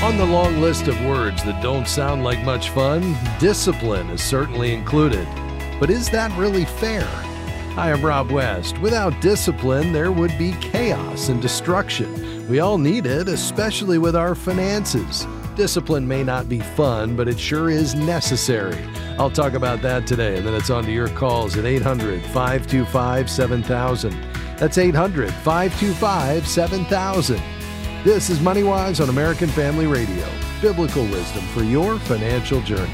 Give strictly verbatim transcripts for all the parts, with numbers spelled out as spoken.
On the long list of words that don't sound like much fun, discipline is certainly included. But is that really fair? Hi, I'm Rob West. Without discipline, there would be chaos and destruction. We all need it, especially with our finances. Discipline may not be fun, but it sure is necessary. I'll talk about that today, and then it's on to your calls at eight hundred, five two five, seven thousand. That's eight hundred, five two five, seven thousand. This is MoneyWise on American Family Radio. Biblical wisdom for your financial journey.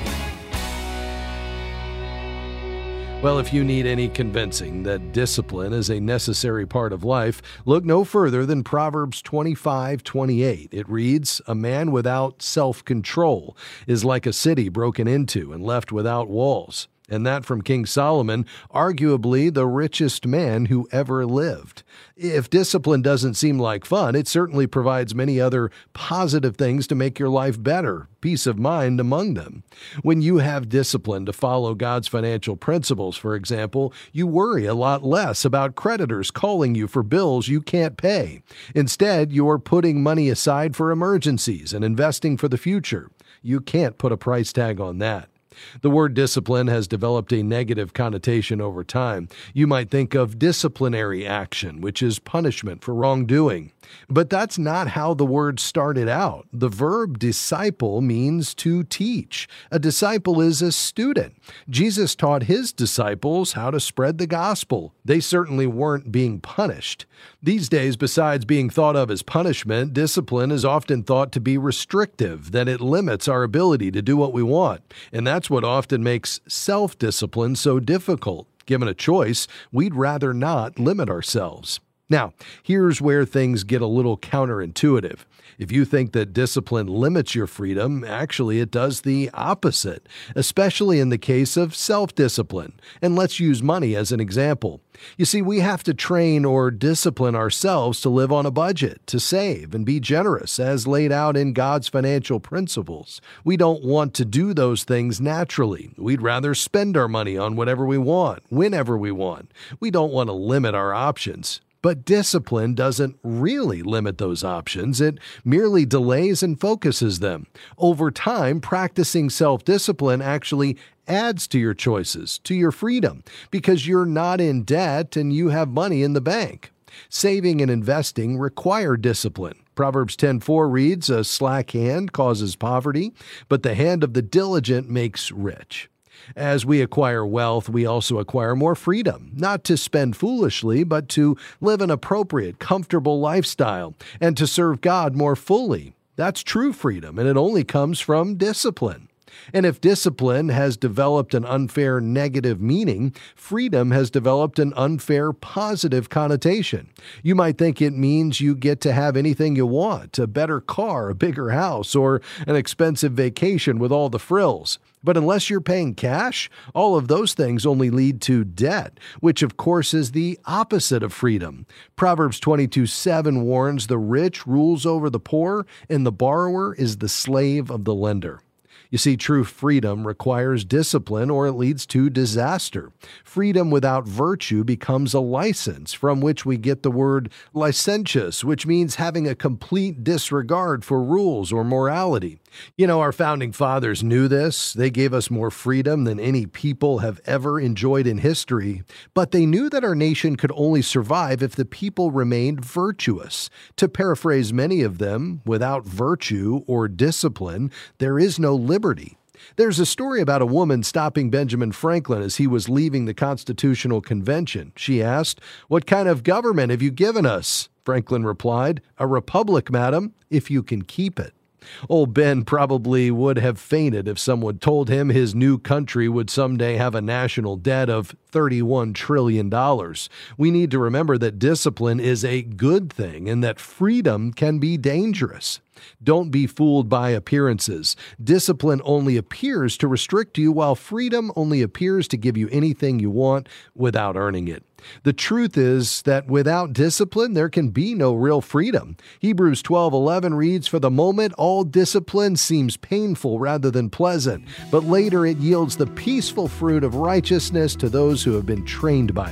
Well, if you need any convincing that discipline is a necessary part of life, look no further than Proverbs twenty-five twenty-eight. It reads, "A man without self-control is like a city broken into and left without walls." And that from King Solomon, arguably the richest man who ever lived. If discipline doesn't seem like fun, it certainly provides many other positive things to make your life better, peace of mind among them. When you have discipline to follow God's financial principles, for example, you worry a lot less about creditors calling you for bills you can't pay. Instead, you're putting money aside for emergencies and investing for the future. You can't put a price tag on that. The word discipline has developed a negative connotation over time. You might think of disciplinary action, which is punishment for wrongdoing. But that's not how the word started out. The verb disciple means to teach. A disciple is a student. Jesus taught his disciples how to spread the gospel. They certainly weren't being punished. These days, besides being thought of as punishment, discipline is often thought to be restrictive, that it limits our ability to do what we want. And that's what often makes self-discipline so difficult. Given a choice, we'd rather not limit ourselves. Now, here's where things get a little counterintuitive. If you think that discipline limits your freedom, actually it does the opposite, especially in the case of self-discipline. And let's use money as an example. You see, we have to train or discipline ourselves to live on a budget, to save and be generous as laid out in God's financial principles. We don't want to do those things naturally. We'd rather spend our money on whatever we want, whenever we want. We don't want to limit our options. But discipline doesn't really limit those options. It merely delays and focuses them. Over time, practicing self-discipline actually adds to your choices, to your freedom, because you're not in debt and you have money in the bank. Saving and investing require discipline. Proverbs ten four reads, "A slack hand causes poverty, but the hand of the diligent makes rich." As we acquire wealth, we also acquire more freedom, not to spend foolishly, but to live an appropriate, comfortable lifestyle and to serve God more fully. That's true freedom, and it only comes from discipline. And if discipline has developed an unfair negative meaning, freedom has developed an unfair positive connotation. You might think it means you get to have anything you want, a better car, a bigger house, or an expensive vacation with all the frills. But unless you're paying cash, all of those things only lead to debt, which of course is the opposite of freedom. Proverbs twenty-two seven warns, "The rich rules over the poor, and the borrower is the slave of the lender." You see, true freedom requires discipline or it leads to disaster. Freedom without virtue becomes a license, from which we get the word licentious, which means having a complete disregard for rules or morality. You know, our founding fathers knew this. They gave us more freedom than any people have ever enjoyed in history. But they knew that our nation could only survive if the people remained virtuous. To paraphrase many of them, without virtue or discipline, there is no liberty. There's a story about a woman stopping Benjamin Franklin as he was leaving the Constitutional Convention. She asked, "What kind of government have you given us?" Franklin replied, "A republic, madam, if you can keep it." Old Ben probably would have fainted if someone told him his new country would someday have a national debt of thirty-one trillion dollars. We need to remember that discipline is a good thing and that freedom can be dangerous. Don't be fooled by appearances. Discipline only appears to restrict you, while freedom only appears to give you anything you want without earning it. The truth is that without discipline, there can be no real freedom. Hebrews twelve eleven reads, "For the moment, all discipline seems painful rather than pleasant, but later it yields the peaceful fruit of righteousness to those who have been trained by it."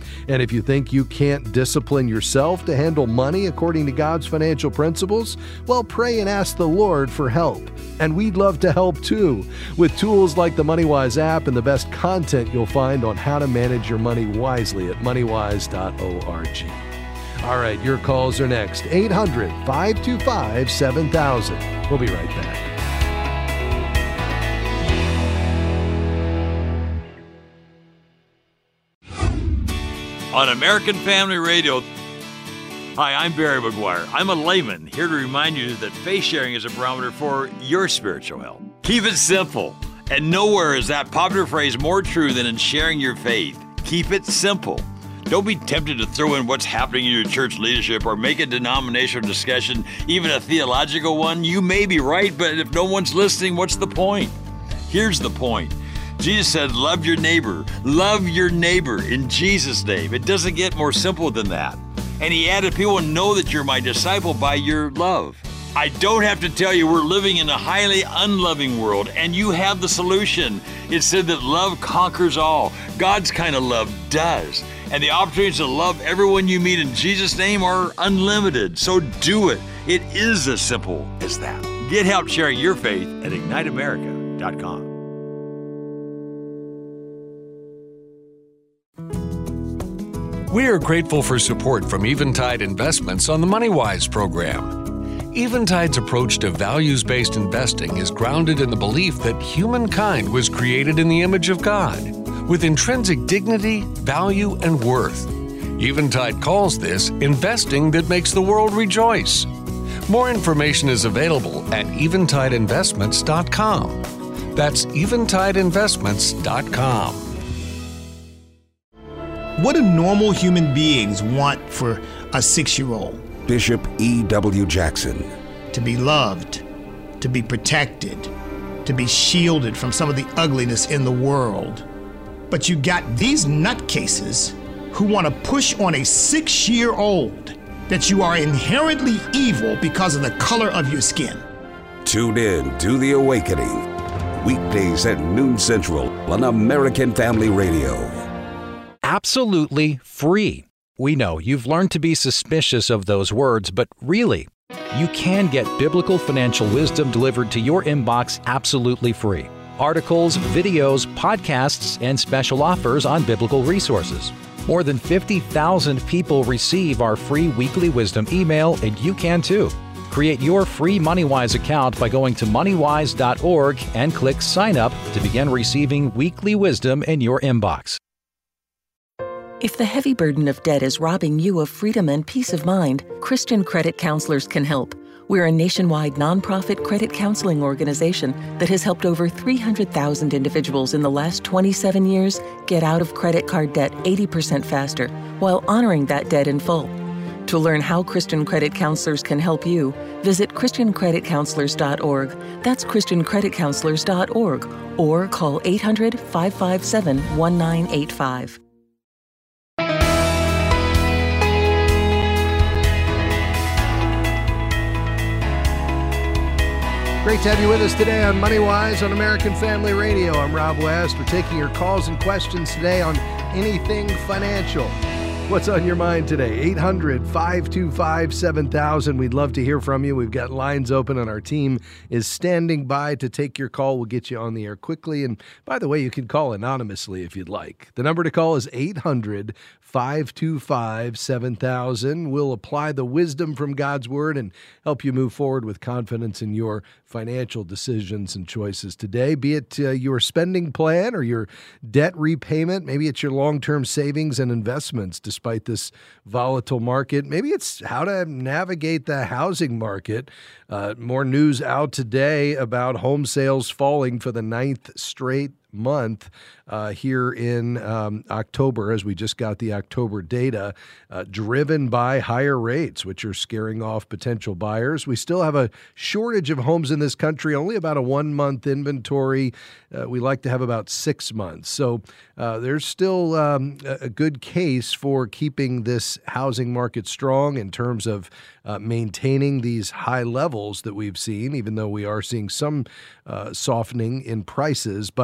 And if you think you can't discipline yourself to handle money according to God's financial principles, well, pray and ask the Lord for help. And we'd love to help too, with tools like the MoneyWise app and the best content you'll find on how to manage your money wisely at money wise dot org. All right, your calls are next. eight hundred, five two five, seven thousand. We'll be right back. On American Family Radio. Hi, I'm Barry McGuire. I'm a layman here to remind you that faith sharing is a barometer for your spiritual health. Keep it simple. And nowhere is that popular phrase more true than in sharing your faith. Keep it simple. Don't be tempted to throw in what's happening in your church leadership or make a denominational discussion, even a theological one. You may be right, but if no one's listening, what's the point? Here's the point. Jesus said, love your neighbor. Love your neighbor in Jesus' name. It doesn't get more simple than that. And he added, people know that you're my disciple by your love. I don't have to tell you, we're living in a highly unloving world, and you have the solution. It said that love conquers all. God's kind of love does. And the opportunities to love everyone you meet in Jesus' name are unlimited. So do it. It is as simple as that. Get help sharing your faith at ignite america dot com. We are grateful for support from Eventide Investments on the MoneyWise program. Eventide's approach to values-based investing is grounded in the belief that humankind was created in the image of God, with intrinsic dignity, value, and worth. Eventide calls this investing that makes the world rejoice. More information is available at eventide investments dot com. That's eventide investments dot com. What do normal human beings want for a six-year-old? Bishop E W Jackson. To be loved, to be protected, to be shielded from some of the ugliness in the world. But you got these nutcases who want to push on a six-year-old that you are inherently evil because of the color of your skin. Tune in to The Awakening, weekdays at noon central on American Family Radio. Absolutely free. We know you've learned to be suspicious of those words, but really, you can get biblical financial wisdom delivered to your inbox absolutely free. Articles, videos, podcasts, and special offers on biblical resources. More than fifty thousand people receive our free weekly wisdom email, and you can too. Create your free MoneyWise account by going to money wise dot org and click Sign Up to begin receiving weekly wisdom in your inbox. If the heavy burden of debt is robbing you of freedom and peace of mind, Christian Credit Counselors can help. We're a nationwide nonprofit credit counseling organization that has helped over three hundred thousand individuals in the last twenty-seven years get out of credit card debt eighty percent faster while honoring that debt in full. To learn how Christian Credit Counselors can help you, visit christian credit counselors dot org. That's christian credit counselors dot org, or call eight hundred, five five seven, one nine eight five. Great to have you with us today on MoneyWise on American Family Radio. I'm Rob West. We're taking your calls and questions today on anything financial. What's on your mind today? eight hundred, five two five, seven thousand. We'd love to hear from you. We've got lines open and our team is standing by to take your call. We'll get you on the air quickly. And by the way, you can call anonymously if you'd like. The number to call is eight hundred, five two five, seven thousand. We'll apply the wisdom from God's Word and help you move forward with confidence in your financial decisions and choices today, be it uh, your spending plan or your debt repayment. Maybe it's your long-term savings and investments despite this volatile market. Maybe it's how to navigate the housing market. Uh, more news out today about home sales falling for the ninth straight month uh, here in um, October, as we just got the October data, uh, driven by higher rates, which are scaring off potential buyers. We still have a shortage of homes in this country, only about a one-month inventory. Uh, we like to have about six months. So uh, there's still um, a good case for keeping this housing market strong in terms of uh, maintaining these high levels that we've seen, even though we are seeing some uh, softening in prices. But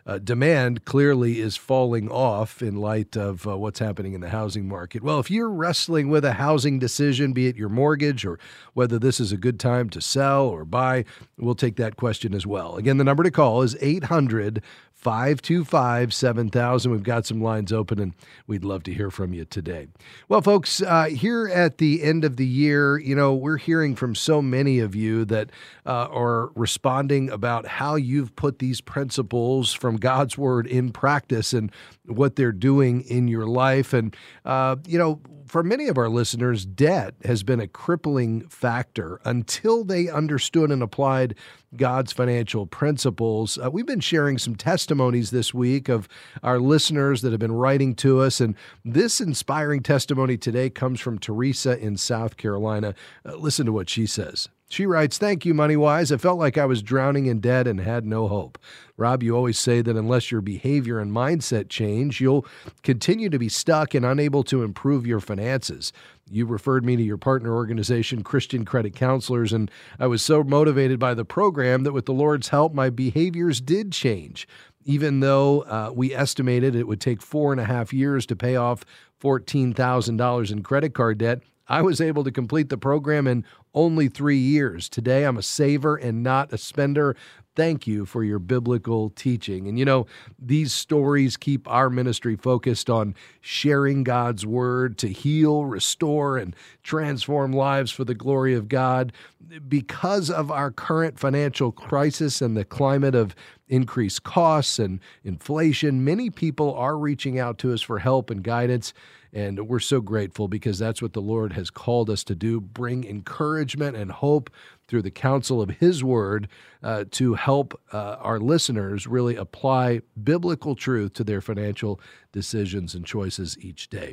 uh, demand clearly is falling off in light of uh, what's happening in the housing market. Well, if you're wrestling with a housing decision, be it your mortgage or whether this is a good time to sell or buy, we'll take that question as well. Again, the number to call is eight hundred, five two five, seven thousand. We've got some lines open, and we'd love to hear from you today. Well, folks, uh, here at the end of the year, you know, we're hearing from so many of you that uh, are responding about how you've put these principles from God's Word in practice and what they're doing in your life. And, uh, you know, for many of our listeners, debt has been a crippling factor until they understood and applied God's financial principles. Uh, we've been sharing some testimonies this week of our listeners that have been writing to us, and this inspiring testimony today comes from Teresa in South Carolina. Uh, listen to what she says. She writes, "Thank you, MoneyWise. I felt like I was drowning in debt and had no hope. Rob, you always say that unless your behavior and mindset change, you'll continue to be stuck and unable to improve your finances. You referred me to your partner organization, Christian Credit Counselors, and I was so motivated by the program that with the Lord's help, my behaviors did change. Even though uh, we estimated it would take four and a half years to pay off fourteen thousand dollars in credit card debt, I was able to complete the program in only three years. Today, I'm a saver and not a spender. Thank you for your biblical teaching." And you know, these stories keep our ministry focused on sharing God's word to heal, restore, and transform lives for the glory of God. Because of our current financial crisis and the climate of increased costs and inflation, many people are reaching out to us for help and guidance. And we're so grateful because that's what the Lord has called us to do, bring encouragement and hope through the counsel of His Word uh, to help uh, our listeners really apply biblical truth to their financial decisions and choices each day.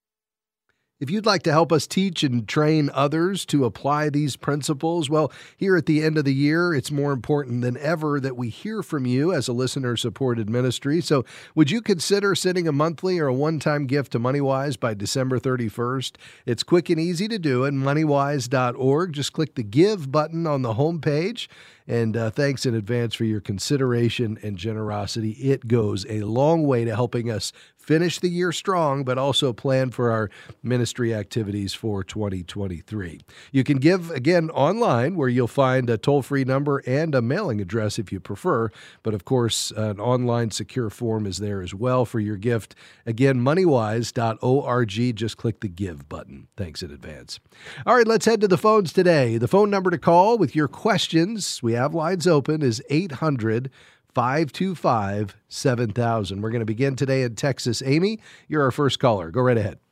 If you'd like to help us teach and train others to apply these principles, well, here at the end of the year, it's more important than ever that we hear from you as a listener-supported ministry. So would you consider sending a monthly or a one-time gift to MoneyWise by December thirty-first? It's quick and easy to do at money wise dot org. Just click the Give button on the homepage. And uh, thanks in advance for your consideration and generosity. It goes a long way to helping us finish the year strong, but also plan for our ministry activities for twenty twenty-three. You can give, again, online, where you'll find a toll-free number and a mailing address if you prefer. But, of course, an online secure form is there as well for your gift. Again, money wise dot org. Just click the Give button. Thanks in advance. All right, let's head to the phones today. The phone number to call with your questions, we have lines open, is eight hundred, five two five, seven thousand. We're going to begin today in Texas. Amy, you're our first caller. Go right ahead.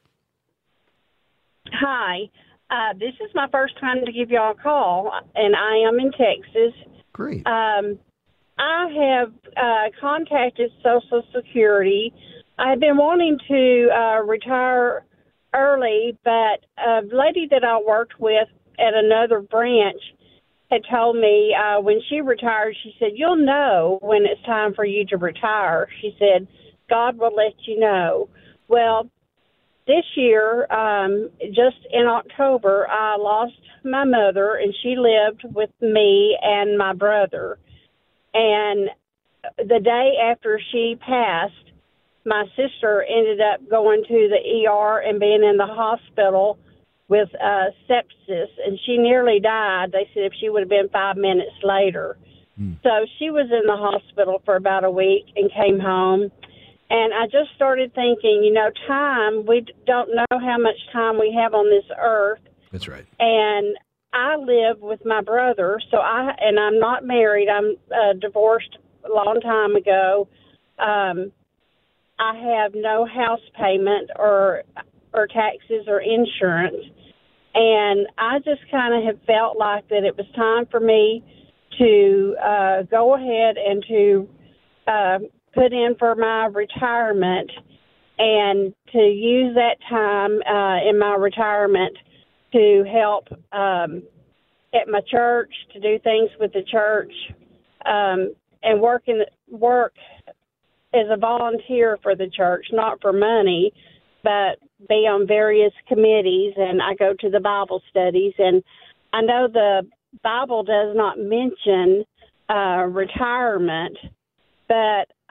Hi. Uh, this is my first time to give y'all a call, and I am in Texas. Great. Um, I have uh, contacted Social Security. I've been wanting to uh, retire early, but a lady that I worked with at another branch had told me uh, when she retired, she said, "You'll know when it's time for you to retire." She said, "God will let you know." Well, this year, um, just in October, I lost my mother, and she lived with me and my brother. And the day after she passed, my sister ended up going to the E R and being in the hospital with uh, sepsis, and she nearly died. They said if she would have been five minutes later. Mm. So she was in the hospital for about a week and came home. And I just started thinking, you know, time, we don't know how much time we have on this earth. That's right. And I live with my brother, so I, and I'm not married. I'm uh, divorced a long time ago. Um, I have no house payment or or taxes or insurance. And I just kind of have felt like that it was time for me to uh, go ahead and to uh, put in for my retirement and to use that time uh, in my retirement to help um, at my church, to do things with the church, um, and work, in, work as a volunteer for the church, not for money, but be on various committees, and I go to the Bible studies. And I know the Bible does not mention uh, retirement, but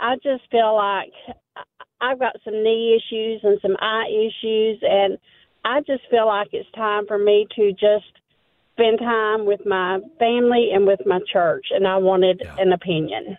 I just feel like I've got some knee issues and some eye issues, and I just feel like it's time for me to just spend time with my family and with my church, and I wanted yeah. an opinion.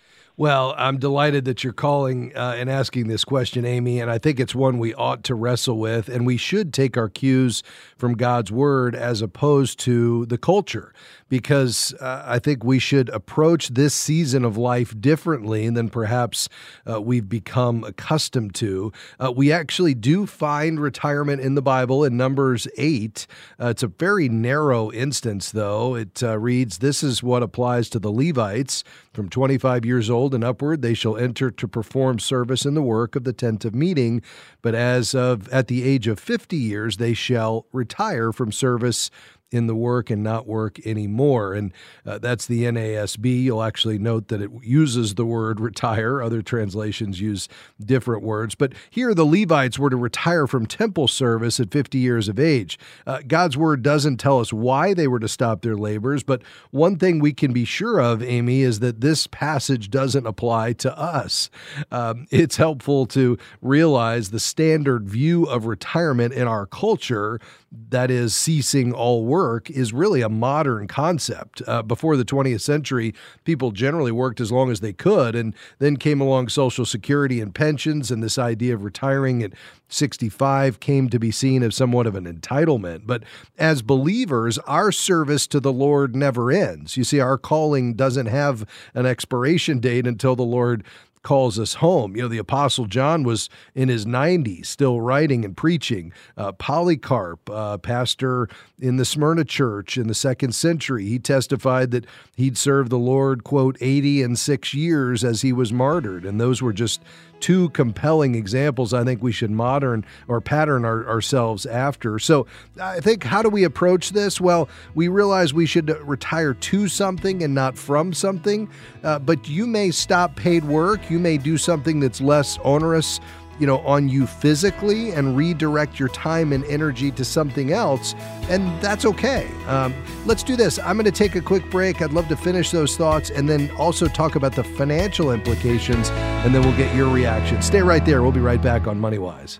Well, I'm delighted that you're calling uh, and asking this question, Amy, and I think it's one we ought to wrestle with, and we should take our cues from God's Word as opposed to the culture, because uh, I think we should approach this season of life differently than perhaps uh, we've become accustomed to. Uh, we actually do find retirement in the Bible in Numbers eight. Uh, it's a very narrow instance, though. It uh, reads, "This is what applies to the Levites. From twenty-five years old and upward, they shall enter to perform service in the work of the tent of meeting. But as of at the age of fifty years, they shall retire from service in the work and not work anymore." And uh, that's the N A S B. You'll actually note that it uses the word retire. Other translations use different words. But here the Levites were to retire from temple service at fifty years of age. Uh, God's word doesn't tell us why they were to stop their labors, but one thing we can be sure of, Amy, is that this passage doesn't apply to us. Um, it's helpful to realize the standard view of retirement in our culture, that is ceasing all work, is really a modern concept. Uh, before the twentieth century, people generally worked as long as they could, and then came along Social Security and pensions, and this idea of retiring at sixty-five came to be seen as somewhat of an entitlement. But as believers, our service to the Lord never ends. You see, our calling doesn't have an expiration date until the Lord calls us home. You know, the Apostle John was in his nineties, still writing and preaching. Uh, Polycarp, uh, pastor in the Smyrna church in the second century, he testified that he'd served the Lord, quote, eighty and six years as he was martyred. And those were just two compelling examples I think we should modern or pattern our, ourselves after. So I think, how do we approach this? Well, we realize we should retire to something and not from something, uh, but you may stop paid work. You may do something that's less onerous, you know, on you physically, and redirect your time and energy to something else, and that's okay. Um, let's do this. I'm going to take a quick break. I'd love to finish those thoughts and then also talk about the financial implications, and then we'll get your reaction. Stay right there. We'll be right back on MoneyWise.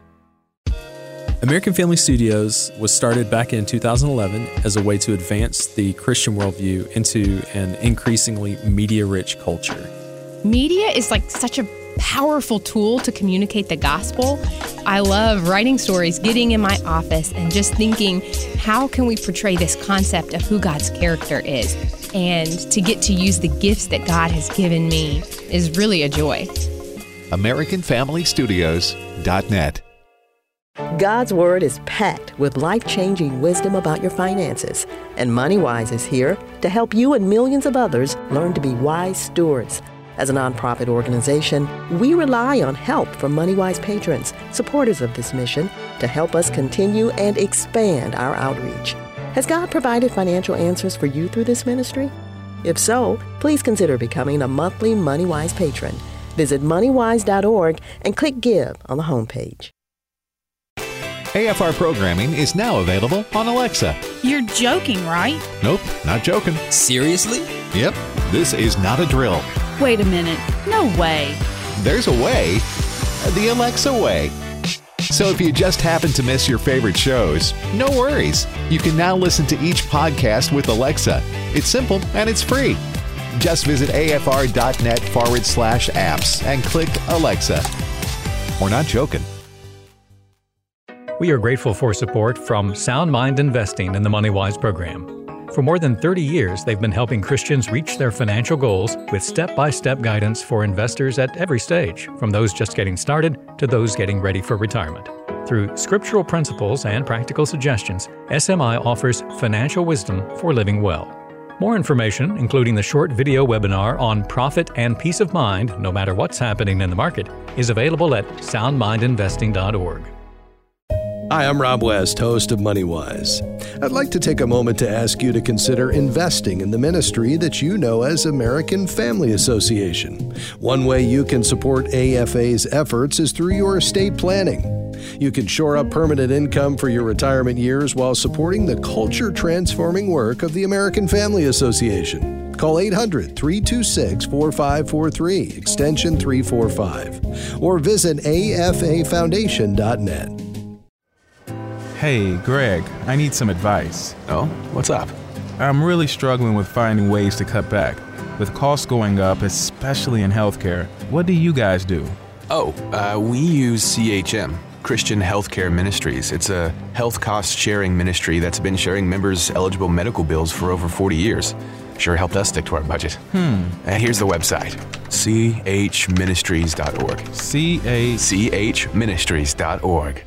American Family Studios was started back in two thousand eleven as a way to advance the Christian worldview into an increasingly media-rich culture. Media is like such a powerful tool to communicate the gospel. I love writing stories, getting in my office, and just thinking, how can we portray this concept of who God's character is? And to get to use the gifts that God has given me is really a joy. American Family Studios dot net. God's Word is packed with life-changing wisdom about your finances, and MoneyWise is here to help you and millions of others learn to be wise stewards. As a nonprofit organization, we rely on help from MoneyWise patrons, supporters of this mission, to help us continue and expand our outreach. Has God provided financial answers for you through this ministry? If so, please consider becoming a monthly MoneyWise patron. Visit money wise dot org and click Give on the homepage. A F R programming is now available on Alexa. You're joking, right? Nope, not joking. Seriously? Yep, this is not a drill. Wait a minute. No way. There's a way. The Alexa way. So if you just happen to miss your favorite shows, no worries. You can now listen to each podcast with Alexa. It's simple and it's free. Just visit A F R dot net forward slash apps and click Alexa. We're not joking. We are grateful for support from Sound Mind Investing in the MoneyWise program. For more than thirty years, they've been helping Christians reach their financial goals with step-by-step guidance for investors at every stage, from those just getting started to those getting ready for retirement. Through scriptural principles and practical suggestions, S M I offers financial wisdom for living well. More information, including the short video webinar on profit and peace of mind, no matter what's happening in the market, is available at sound mind investing dot org. Hi, I'm Rob West, host of MoneyWise. I'd like to take a moment to ask you to consider investing in the ministry that you know as American Family Association. One way you can support A F A's efforts is through your estate planning. You can shore up permanent income for your retirement years while supporting the culture-transforming work of the American Family Association. Call Call eight hundred, three two six, four five four three, extension three forty-five, or visit A F A foundation dot net. Hey, Greg, I need some advice. Oh, what's up? I'm really struggling with finding ways to cut back. With costs going up, especially in healthcare, what do you guys do? Oh, uh, we use C H M, Christian Healthcare Ministries. It's a health cost sharing ministry that's been sharing members' eligible medical bills for over forty years. Sure helped us stick to our budget. Hmm. Uh, here's the website, c h ministries dot org. C A... c h ministries dot org.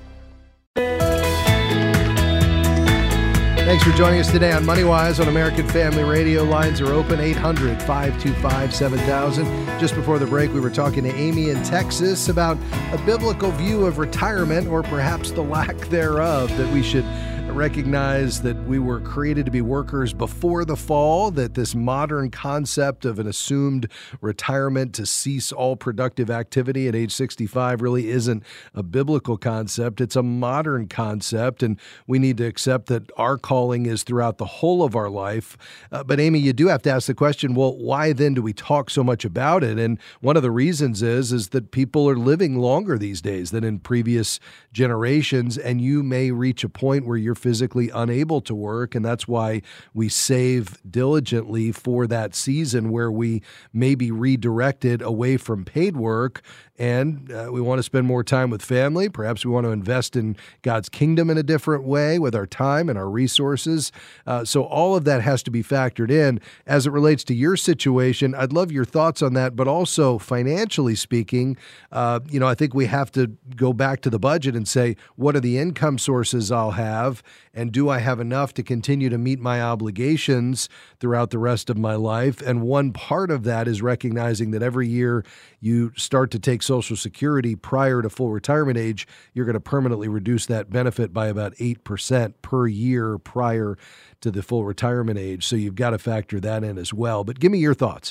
Thanks for joining us today on MoneyWise on American Family Radio. Lines are open, eight hundred, five two five, seven thousand. Just before the break, we were talking to Amy in Texas about a biblical view of retirement, or perhaps the lack thereof, that we should recognize that we were created to be workers before the fall, that this modern concept of an assumed retirement to cease all productive activity at age sixty-five really isn't a biblical concept. It's a modern concept, and we need to accept that our calling is throughout the whole of our life. Uh, but Amy, you do have to ask the question, well, why then do we talk so much about it? And one of the reasons is, is that people are living longer these days than in previous generations, and you may reach a point where you're physically unable to work, and that's why we save diligently for that season where we may be redirected away from paid work, and uh, we want to spend more time with family. Perhaps we want to invest in God's kingdom in a different way with our time and our resources. Uh, so all of that has to be factored in. As it relates to your situation, I'd love your thoughts on that, but also financially speaking, uh, you know, I think we have to go back to the budget and say, what are the income sources I'll have? And do I have enough to continue to meet my obligations throughout the rest of my life? And one part of that is recognizing that every year you start to take Social Security prior to full retirement age, you're going to permanently reduce that benefit by about eight percent per year prior to the full retirement age. So you've got to factor that in as well. But give me your thoughts.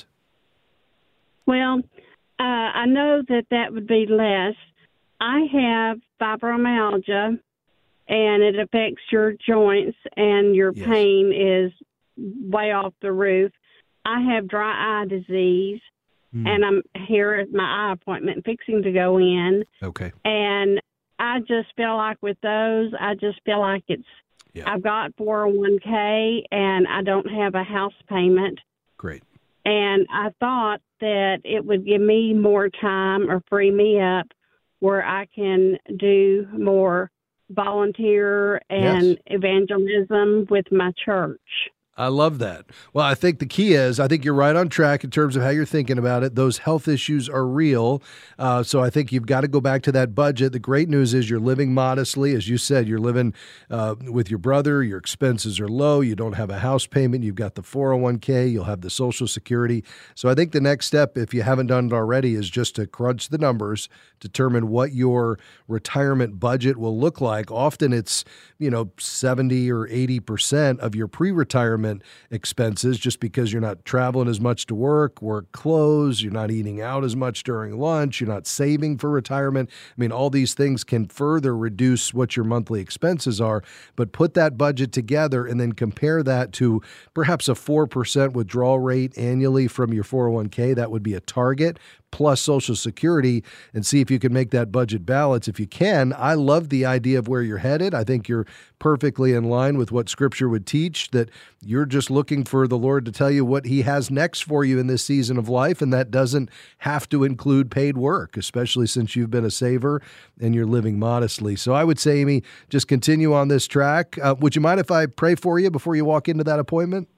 Well, uh, I know that that would be less. I have fibromyalgia, and it affects your joints, and your Yes. pain is way off the roof. I have dry eye disease, Mm. and I'm here at my eye appointment fixing to go in. Okay. And I just feel like with those, I just feel like it's, I've got four oh one k, and I don't have a house payment. Great. And I thought that it would give me more time or free me up where I can do more volunteer and Yes. evangelism with my church. I love that. Well, I think the key is, I think you're right on track in terms of how you're thinking about it. Those health issues are real. Uh, so I think you've got to go back to that budget. The great news is you're living modestly. As you said, you're living uh, with your brother. Your expenses are low. You don't have a house payment. You've got the four oh one k. You'll have the Social Security. So I think the next step, if you haven't done it already, is just to crunch the numbers, determine what your retirement budget will look like. Often it's, you know, seventy or eighty percent of your pre-retirement expenses, just because you're not traveling as much to work, work clothes, you're not eating out as much during lunch, you're not saving for retirement. I mean, all these things can further reduce what your monthly expenses are, but put that budget together and then compare that to perhaps a four percent withdrawal rate annually from your four oh one k. That would be a target, plus Social Security, and see if you can make that budget balance. If you can, I love the idea of where you're headed. I think you're perfectly in line with what Scripture would teach, that you're just looking for the Lord to tell you what He has next for you in this season of life, and that doesn't have to include paid work, especially since you've been a saver and you're living modestly. So I would say, Amy, just continue on this track. Uh, would you mind if I pray for you before you walk into that appointment?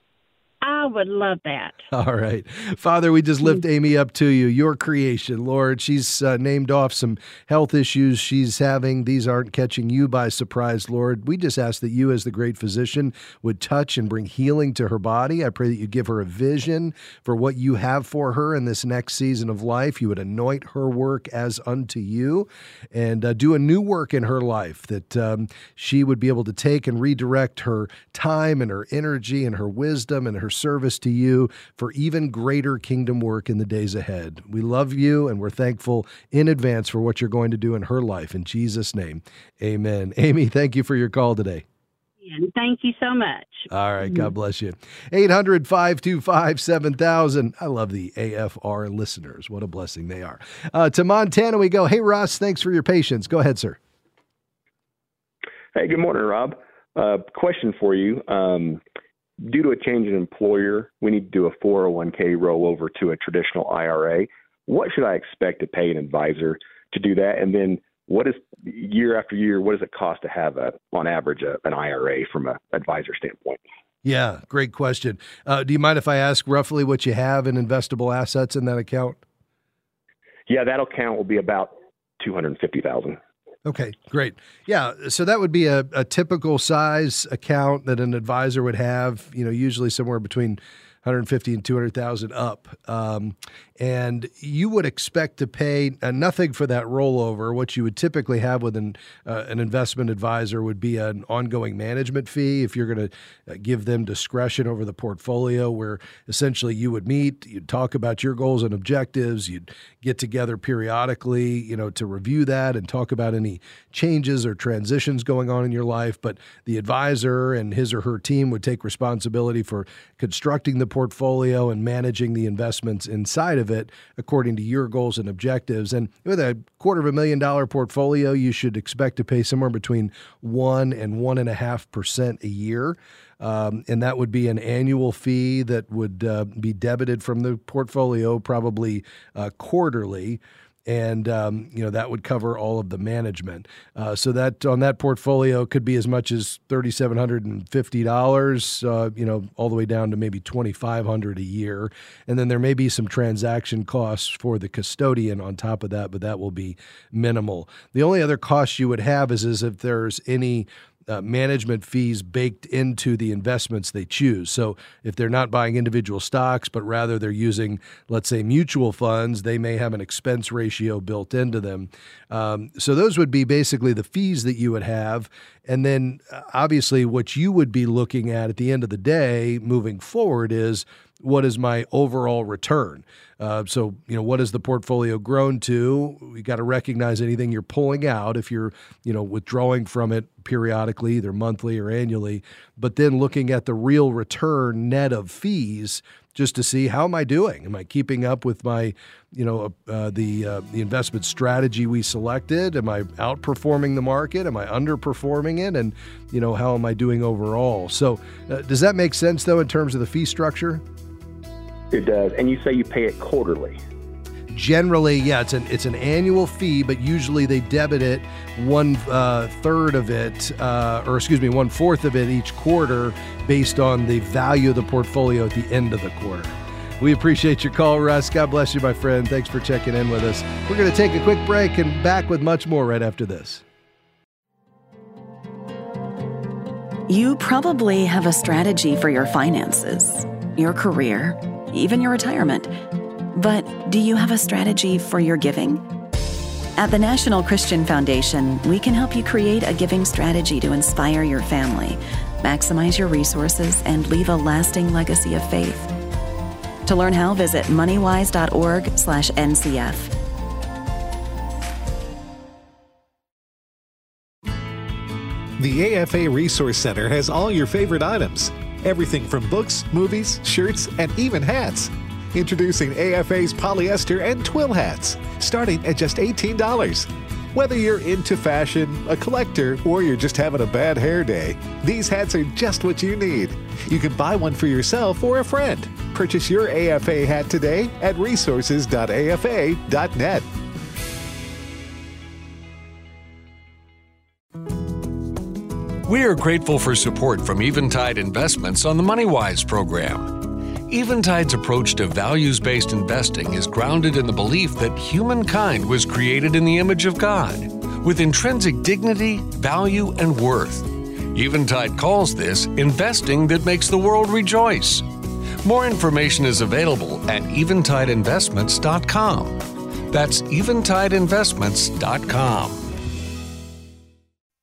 I would love that. All right. Father, we just lift Amy up to you, your creation, Lord. She's uh, named off some health issues she's having. These aren't catching you by surprise, Lord. We just ask that you, as the great physician, would touch and bring healing to her body. I pray that you give her a vision for what you have for her in this next season of life. You would anoint her work as unto you, and uh, do a new work in her life, that um, she would be able to take and redirect her time and her energy and her wisdom and her service to you for even greater kingdom work in the days ahead. We love you, and we're thankful in advance for what you're going to do in her life. In Jesus' name, amen. Amy, thank you for your call today. in. Thank you so much. All right. God bless you. eight hundred, five two five, seven thousand. I love the A F R listeners. What a blessing they are. Uh, to Montana we go. Hey, Russ, thanks for your patience. Go ahead, sir. Hey, good morning, Rob. Uh, question for you. Um, due to a change in employer, we need to do a four oh one k rollover to a traditional I R A. What should I expect to pay an advisor to do that? And then what is, year after year, what does it cost to have, a, on average, a, an I R A from an advisor standpoint? Yeah, great question. Uh, do you mind if I ask roughly what you have in investable assets in that account? Yeah, that account will be about two hundred fifty thousand dollars. Okay, great. Yeah, so that would be a, a typical size account that an advisor would have, you know, usually somewhere between one hundred fifty and two hundred thousand up. Um, and you would expect to pay uh, nothing for that rollover. What you would typically have with an, uh, an investment advisor would be an ongoing management fee if you're going to uh, give them discretion over the portfolio, where essentially you would meet, you'd talk about your goals and objectives, you'd get together periodically, you know, to review that and talk about any changes or transitions going on in your life. But the advisor and his or her team would take responsibility for constructing the portfolio and managing the investments inside of it according to your goals and objectives. And with a quarter of a million dollar portfolio, you should expect to pay somewhere between one and one and a half percent a year. Um, and that would be an annual fee that would uh, be debited from the portfolio, probably uh, quarterly. And, um, you know, that would cover all of the management. Uh, so that on that portfolio could be as much as three thousand seven hundred fifty dollars, uh, you know, all the way down to maybe two thousand five hundred dollars a year. And then there may be some transaction costs for the custodian on top of that, but that will be minimal. The only other cost you would have is, is if there's any Uh, management fees baked into the investments they choose. So if they're not buying individual stocks, but rather they're using, let's say, mutual funds, they may have an expense ratio built into them. Um, so those would be basically the fees that you would have. And then uh, obviously what you would be looking at at the end of the day moving forward is, what is my overall return? Uh, so, you know, what has the portfolio grown to? We got to recognize anything you're pulling out if you're, you know, withdrawing from it periodically, either monthly or annually, but then looking at the real return net of fees just to see, how am I doing? Am I keeping up with my, you know, uh, the uh, the investment strategy we selected? Am I outperforming the market? Am I underperforming it? And, you know, how am I doing overall? So uh, does that make sense, though, in terms of the fee structure? It does. And you say you pay it quarterly. Generally, yeah, it's an it's an annual fee, but usually they debit it one uh, third of it, uh, or excuse me, one fourth of it each quarter, based on the value of the portfolio at the end of the quarter. We appreciate your call, Russ. God bless you, my friend. Thanks for checking in with us. We're going to take a quick break and back with much more right after this. You probably have a strategy for your finances, your career, even your retirement. But do you have a strategy for your giving? At the National Christian Foundation, we can help you create a giving strategy to inspire your family, maximize your resources, and leave a lasting legacy of faith. To learn how, visit moneywise.org slash NCF. The A F A Resource Center has all your favorite items. Everything from books, movies, shirts, and even hats. Introducing A F A's polyester and twill hats, starting at just eighteen dollars. Whether you're into fashion, a collector, or you're just having a bad hair day, these hats are just what you need. You can buy one for yourself or a friend. Purchase your A F A hat today at resources dot A F A dot net. We are grateful for support from Eventide Investments on the MoneyWise program. Eventide's approach to values-based investing is grounded in the belief that humankind was created in the image of God, with intrinsic dignity, value, and worth. Eventide calls this investing that makes the world rejoice. More information is available at eventide investments dot com. That's eventide investments dot com.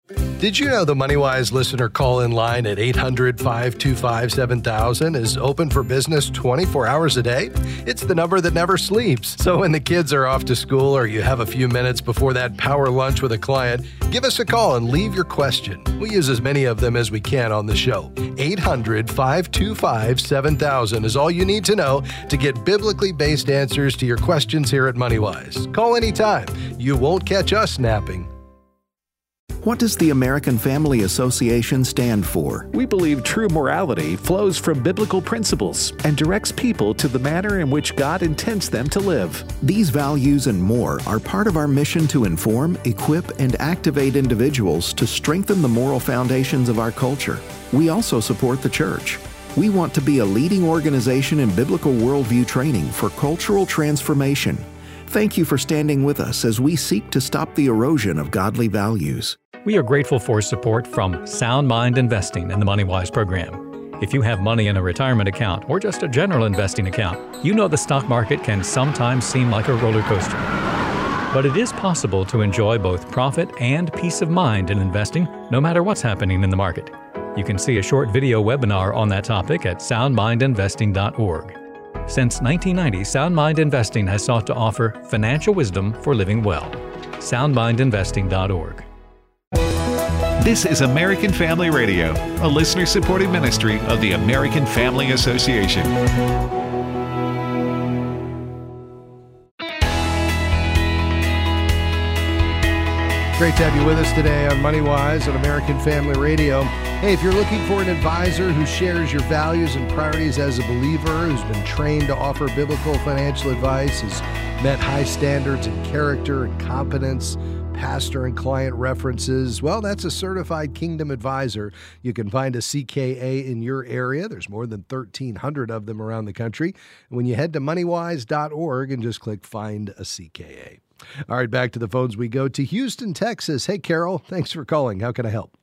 Did you know the MoneyWise listener call-in line at eight hundred, five two five, seven thousand is open for business twenty-four hours a day? It's the number that never sleeps. So when the kids are off to school or you have a few minutes before that power lunch with a client, give us a call and leave your question. We use as many of them as we can on the show. eight hundred, five two five, seven thousand is all you need to know to get biblically based answers to your questions here at MoneyWise. Call anytime. You won't catch us napping. What does the American Family Association stand for? We believe true morality flows from biblical principles and directs people to the manner in which God intends them to live. These values and more are part of our mission to inform, equip, and activate individuals to strengthen the moral foundations of our culture. We also support the church. We want to be a leading organization in biblical worldview training for cultural transformation. Thank you for standing with us as we seek to stop the erosion of godly values. We are grateful for support from Sound Mind Investing and the MoneyWise program. If you have money in a retirement account or just a general investing account, you know the stock market can sometimes seem like a roller coaster. But it is possible to enjoy both profit and peace of mind in investing, no matter what's happening in the market. You can see a short video webinar on that topic at sound mind investing dot org. Since nineteen ninety, Sound Mind Investing has sought to offer financial wisdom for living well. sound mind investing dot org. This is American Family Radio, a listener-supported ministry of the American Family Association. Great to have you with us today on MoneyWise on American Family Radio. Hey, if you're looking for an advisor who shares your values and priorities as a believer, who's been trained to offer biblical financial advice, has met high standards in character and competence, pastor and client references, well, that's a certified Kingdom advisor. You can find a C K A in your area. There's more than thirteen hundred of them around the country. When you head to money wise dot org and just click Find a C K A. All right, back to the phones we go to Houston, Texas. Hey, Carol, thanks for calling. How can I help?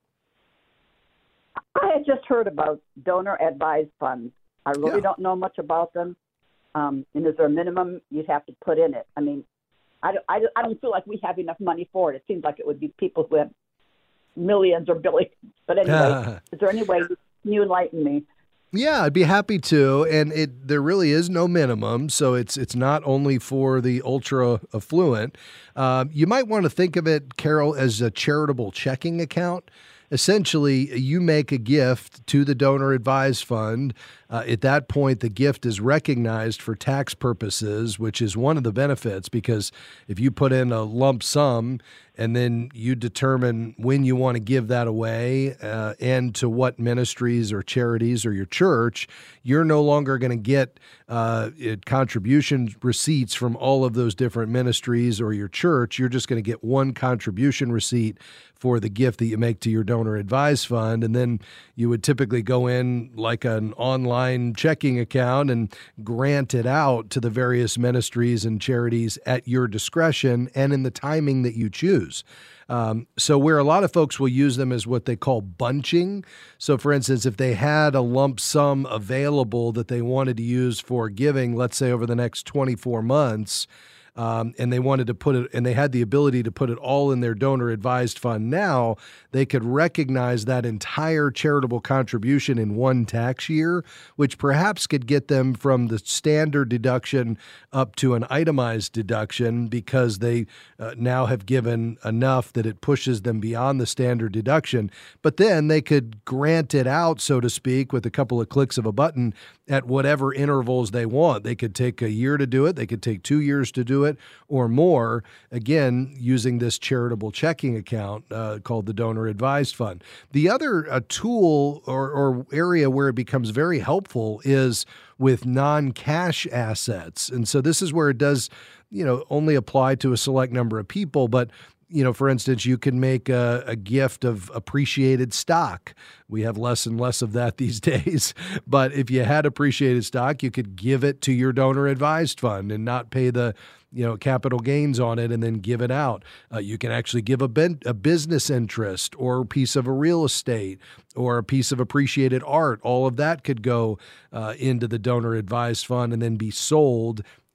I had just heard about donor advised funds. I really yeah. don't know much about them. Um, and is there a minimum you'd have to put in it? I mean, I don't, I, don't, I don't feel like we have enough money for it. It seems like it would be people who have millions or billions. But anyway, uh, is there any way you enlighten me? Yeah, I'd be happy to. And it there really is no minimum, so it's it's not only for the ultra affluent. Uh, you might want to think of it, Carol, as a charitable checking account. Essentially, you make a gift to the donor advised fund. Uh, at that point, the gift is recognized for tax purposes, which is one of the benefits, because if you put in a lump sum and then you determine when you want to give that away uh, and to what ministries or charities or your church, you're no longer going to get uh, contribution receipts from all of those different ministries or your church. You're just going to get one contribution receipt for the gift that you make to your donor advised fund. And then you would typically go in like an online checking account and grant it out to the various ministries and charities at your discretion and in the timing that you choose. Um, so where a lot of folks will use them is what they call bunching. So for instance, if they had a lump sum available that they wanted to use for giving, let's say over the next twenty-four months, Um, and they wanted to put it, and they had the ability to put it all in their donor advised fund now, they could recognize that entire charitable contribution in one tax year, which perhaps could get them from the standard deduction up to an itemized deduction, because they uh, now have given enough that it pushes them beyond the standard deduction. But then they could grant it out, so to speak, with a couple of clicks of a button at whatever intervals they want. They could take a year to do it. They could take two years to do it or more, again, using this charitable checking account uh, called the Donor Advised Fund. The other uh, tool or, or area where it becomes very helpful is with non-cash assets. And so this is where it does, you know, only apply to a select number of people, but you know, for instance, you can make a, a gift of appreciated stock. We have less and less of that these days. But if you had appreciated stock, you could give it to your donor advised fund and not pay the, you know, capital gains on it and then give it out. Uh, you can actually give a, ben- a business interest or a piece of a real estate or a piece of appreciated art. All of that could go uh, into the donor advised fund and then be sold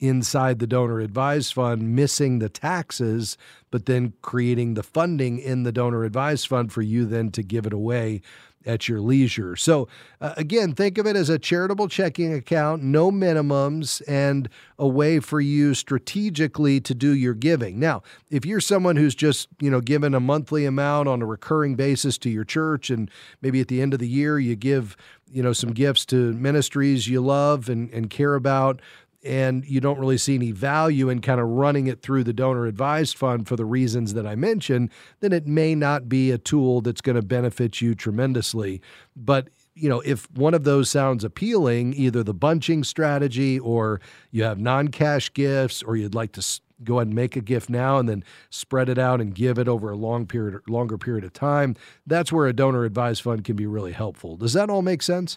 inside the donor advised fund, missing the taxes, but then creating the funding in the donor advised fund for you then to give it away at your leisure. So uh, again, think of it as a charitable checking account, no minimums, and a way for you strategically to do your giving. Now, if you're someone who's just, you know, given a monthly amount on a recurring basis to your church, and maybe at the end of the year you give, you know, some gifts to ministries you love and, and care about, and you don't really see any value in kind of running it through the donor advised fund for the reasons that I mentioned, then it may not be a tool that's going to benefit you tremendously. But, you know, if one of those sounds appealing, either the bunching strategy, or you have non-cash gifts, or you'd like to go ahead and make a gift now and then spread it out and give it over a long period, longer period of time, that's where a donor advised fund can be really helpful. Does that all make sense?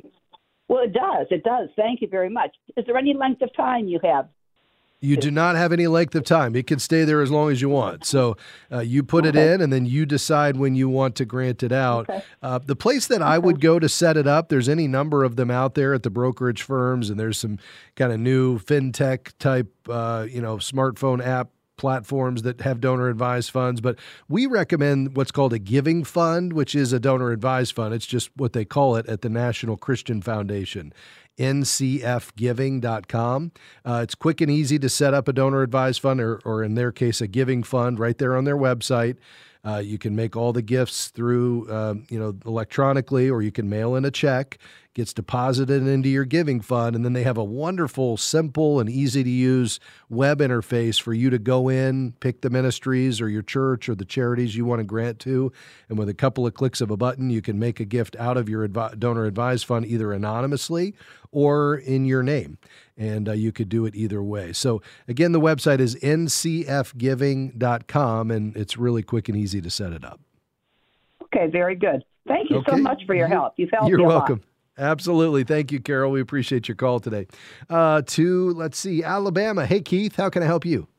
Well, it does. It does. Thank you very much. Is there any length of time you have? You do not have any length of time. It can stay there as long as you want. So uh, you put okay. it in, and then you decide when you want to grant it out. Okay. Uh, the place that I would go to set it up, there's any number of them out there at the brokerage firms, and there's some kind of new fintech type, uh, you know, smartphone app platforms that have donor advised funds, but we recommend what's called a giving fund, which is a donor advised fund. It's just what they call it at the National Christian Foundation, N C F giving dot com. Uh, it's quick and easy to set up a donor advised fund, or, or in their case, a giving fund, right there on their website. Uh, you can make all the gifts through, um, you know, electronically, or you can mail in a check. Gets deposited into your giving fund, and then they have a wonderful, simple, and easy-to-use web interface for you to go in, pick the ministries or your church or the charities you want to grant to, and with a couple of clicks of a button, you can make a gift out of your advi- donor advised fund either anonymously or in your name, and uh, you could do it either way. So again, the website is N C F giving dot com, and it's really quick and easy to set it up. Okay, very good. Thank you okay. so much for your help. You've helped You're me a welcome. lot. Absolutely. Thank you, Carol. We appreciate your call today. Uh, to, let's see, Alabama. Hey, Keith, how can I help you?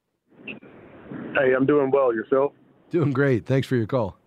Hey, I'm doing well. Yourself? Doing great. Thanks for your call.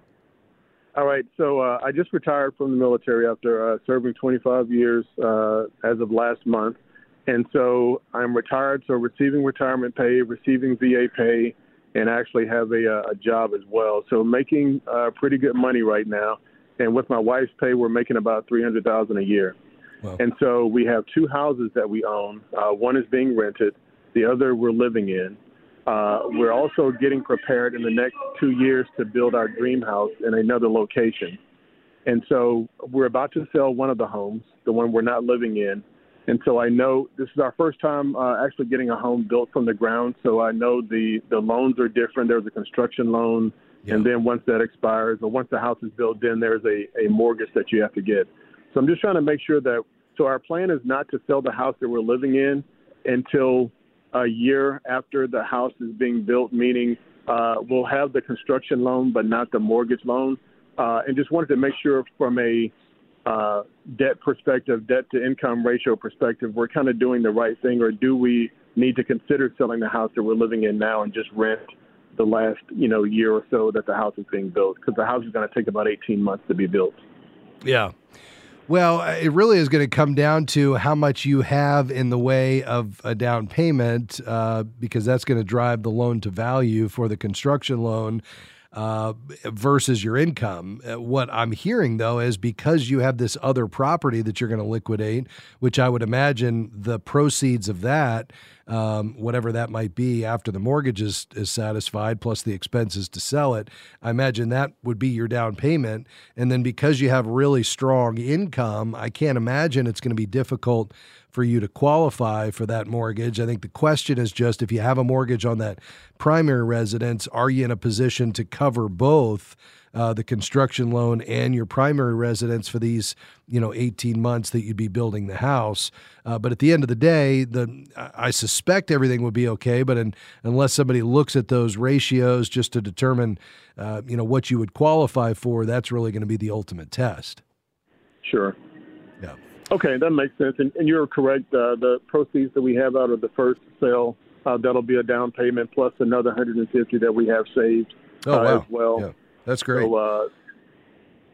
All right. So uh, I just retired from the military after uh, serving twenty-five years uh, as of last month. And so I'm retired, so receiving retirement pay, receiving V A pay, and actually have a, a job as well. So making uh, pretty good money right now. And with my wife's pay, we're making about three hundred thousand dollars a year. Wow. And so we have two houses that we own. Uh, one is being rented. The other we're living in. Uh, we're also getting prepared in the next two years to build our dream house in another location. And so we're about to sell one of the homes, the one we're not living in. And so I know this is our first time uh, actually getting a home built from the ground. So I know the, the loans are different. There's a construction loan. Yeah. And then once that expires, or once the house is built, then there's a, a mortgage that you have to get. So I'm just trying to make sure that, so our plan is not to sell the house that we're living in until a year after the house is being built, meaning uh, we'll have the construction loan but not the mortgage loan. Uh, and just wanted to make sure from a uh, debt perspective, debt to income ratio perspective, we're kind of doing the right thing, or do we need to consider selling the house that we're living in now and just rent the last, you know, year or so that the house is being built, because the house is going to take about eighteen months to be built. Yeah. Well, it really is going to come down to how much you have in the way of a down payment, uh, because that's going to drive the loan to value for the construction loan uh, versus your income. What I'm hearing, though, is because you have this other property that you're going to liquidate, which I would imagine the proceeds of that, Um, whatever that might be after the mortgage is, is satisfied, plus the expenses to sell it, I imagine that would be your down payment. And then because you have really strong income, I can't imagine it's going to be difficult for you to qualify for that mortgage. I think the question is just, if you have a mortgage on that primary residence, are you in a position to cover both Uh, the construction loan and your primary residence for these, you know, eighteen months that you'd be building the house. Uh, but at the end of the day, the I suspect everything would be okay. But in, unless somebody looks at those ratios just to determine, uh, you know, what you would qualify for, that's really going to be the ultimate test. Sure. Yeah. Okay, that makes sense. And, and you're correct. Uh, the proceeds that we have out of the first sale, uh, that'll be a down payment plus another one hundred fifty that we have saved oh, uh, wow. as well. Yeah. That's great. So, uh,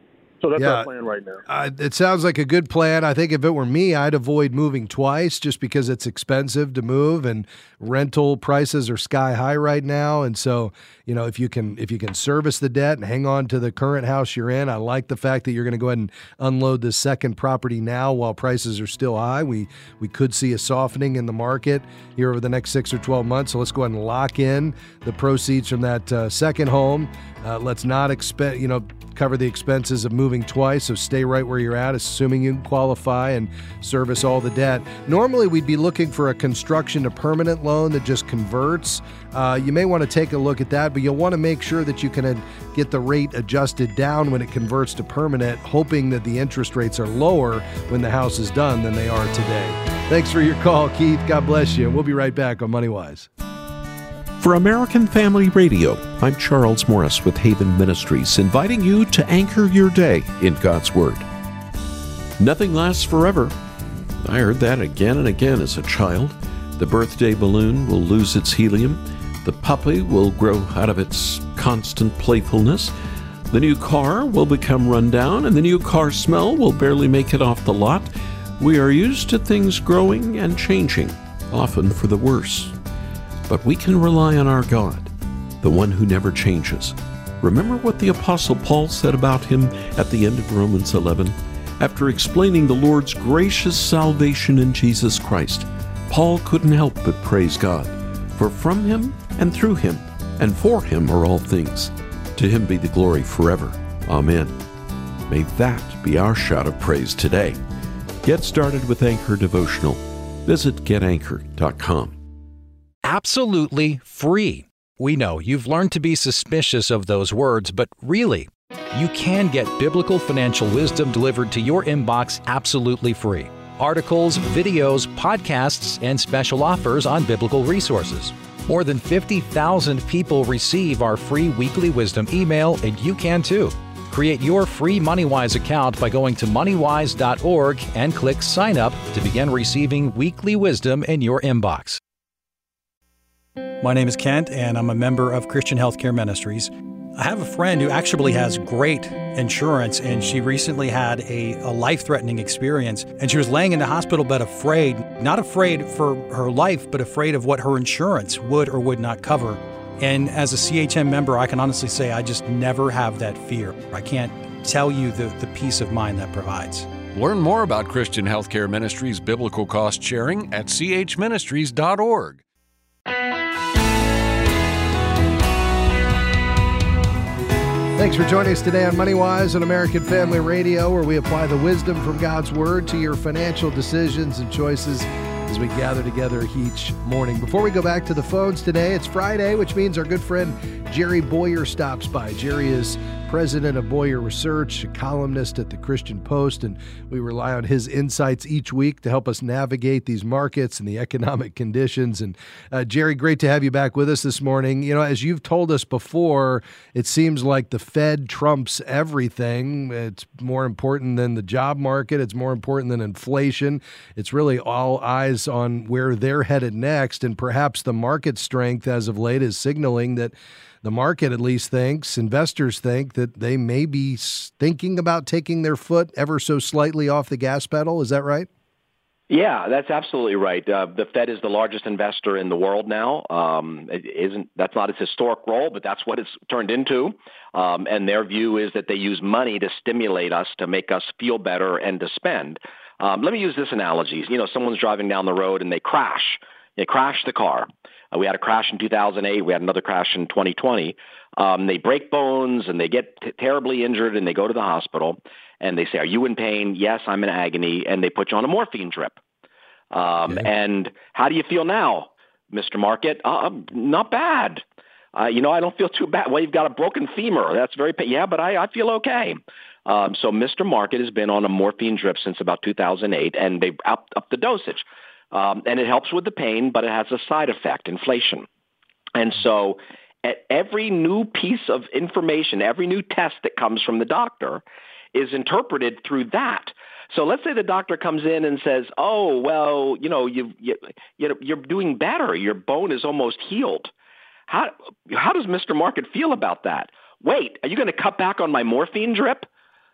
So that's Yeah. our plan right now. Uh, it sounds like a good plan. I think if it were me, I'd avoid moving twice just because it's expensive to move and rental prices are sky high right now. And so, you know, if you can if you can service the debt and hang on to the current house you're in, I like the fact that you're going to go ahead and unload this second property now while prices are still high. We we could see a softening in the market here over the next six or twelve months. So let's go ahead and lock in the proceeds from that uh, second home. Uh, let's not expect, you know, cover the expenses of moving twice, so stay right where you're at, assuming you can qualify and service all the debt. Normally, we'd be looking for a construction to permanent loan that just converts. Uh, you may want to take a look at that, but you'll want to make sure that you can uh, get the rate adjusted down when it converts to permanent, hoping that the interest rates are lower when the house is done than they are today. Thanks for your call, Keith. God bless you. And we'll be right back on MoneyWise. For American Family Radio, I'm Charles Morris with Haven Ministries, inviting you to anchor your day in God's Word. Nothing lasts forever. I heard that again and again as a child. The birthday balloon will lose its helium. The puppy will grow out of its constant playfulness. The new car will become run down, and the new car smell will barely make it off the lot. We are used to things growing and changing, often for the worse. But we can rely on our God, the one who never changes. Remember what the Apostle Paul said about him at the end of Romans eleven? After explaining the Lord's gracious salvation in Jesus Christ, Paul couldn't help but praise God. For from him and through him and for him are all things. To him be the glory forever. Amen. May that be our shout of praise today. Get started with Anchor Devotional. Visit get anchor dot com. Absolutely free. We know you've learned to be suspicious of those words, but really, you can get biblical financial wisdom delivered to your inbox absolutely free. Articles, videos, podcasts, and special offers on biblical resources. More than fifty thousand people receive our free weekly wisdom email, and you can too. Create your free MoneyWise account by going to money wise dot org and click Sign Up to begin receiving weekly wisdom in your inbox. My name is Kent, and I'm a member of Christian Healthcare Ministries. I have a friend who actually has great insurance, and she recently had a, a life-threatening experience, and she was laying in the hospital bed afraid, not afraid for her life, but afraid of what her insurance would or would not cover. And as a C H M member, I can honestly say I just never have that fear. I can't tell you the, the peace of mind that provides. Learn more about Christian Healthcare Ministries biblical cost sharing at c h ministries dot org. Thanks for joining us today on MoneyWise on American Family Radio, where we apply the wisdom from God's Word to your financial decisions and choices as we gather together each morning. Before we go back to the phones today, it's Friday, which means our good friend Jerry Bowyer stops by. Jerry is president of Bowyer Research, a columnist at the Christian Post, and we rely on his insights each week to help us navigate these markets and the economic conditions. And uh, Jerry, great to have you back with us this morning. You know, as you've told us before, it seems like the Fed trumps everything. It's more important than the job market. It's more important than inflation. It's really all eyes on where they're headed next, and perhaps the market strength as of late is signaling that the market at least thinks, investors think, that they may be thinking about taking their foot ever so slightly off the gas pedal. Is that right? Yeah, that's absolutely right. Uh, the Fed is the largest investor in the world now. Um, it isn't that's not its historic role, but that's what it's turned into. Um, and their view is that they use money to stimulate us, to make us feel better and to spend. Um, let me use this analogy. You know, someone's driving down the road and they crash. They crash the car. Uh, we had a crash in two thousand eight. We had another crash in twenty twenty. Um, they break bones and they get t- terribly injured and they go to the hospital and they say, "Are you in pain?" "Yes, I'm in agony." And they put you on a morphine drip. Um, yeah. And how do you feel now, Mister Market? Uh, not bad. Uh, you know, I don't feel too bad. Well, you've got a broken femur. That's very painful. Yeah, but I, I feel okay. Um, so Mister Market has been on a morphine drip since about two thousand eight, and they've upped up the dosage. Um, and it helps with the pain, but it has a side effect, inflation. And so at every new piece of information, every new test that comes from the doctor is interpreted through that. So let's say the doctor comes in and says, "Oh, well, you know, you've, you, you, you're doing better. Your bone is almost healed." How how does Mister Market feel about that? Wait, are you going to cut back on my morphine drip?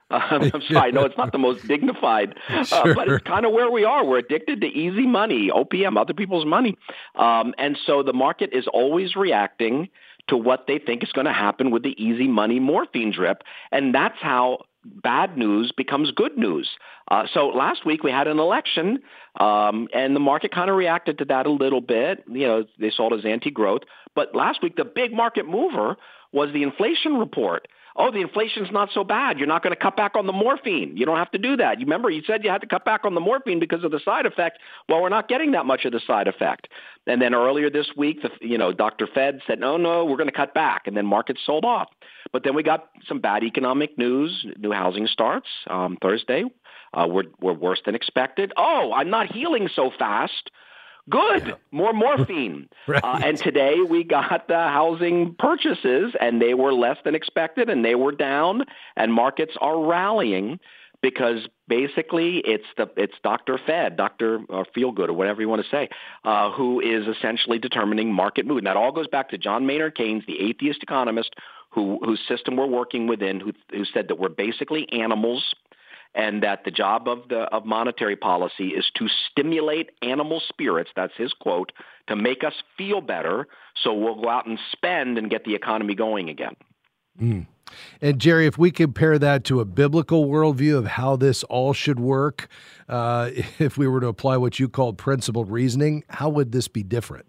Um, I'm sorry, no, it's not the most dignified, uh, Sure. but it's kind of where we are. We're addicted to easy money, O P M, other people's money. Um, and so the market is always reacting to what they think is going to happen with the easy money morphine drip. And that's how bad news becomes good news. Uh, so last week we had an election, um, and the market kind of reacted to that a little bit. You know, they saw it as anti-growth. But last week the big market mover was the inflation report. Oh, the inflation's not so bad. You're not going to cut back on the morphine. You don't have to do that. You remember you said you had to cut back on the morphine because of the side effect. Well, we're not getting that much of the side effect. And then earlier this week, the, you know, Doctor Fed said, no, no, we're going to cut back. And then markets sold off. But then we got some bad economic news. New housing starts um, Thursday. Uh, we're, we're worse than expected. Oh, I'm not healing so fast. Good. Yeah. More morphine. Right. Uh, and today we got the housing purchases, and they were less than expected, and they were down, and markets are rallying because basically it's the it's Doctor Fed, Doctor or Feelgood, or whatever you want to say, uh, who is essentially determining market mood. And that all goes back to John Maynard Keynes, the atheist economist who whose system we're working within, who who said that we're basically animals, and that the job of the of monetary policy is to stimulate animal spirits, that's his quote, to make us feel better so we'll go out and spend and get the economy going again. Mm. And Jerry, if we compare that to a biblical worldview of how this all should work, uh, if we were to apply what you called principled reasoning, how would this be different?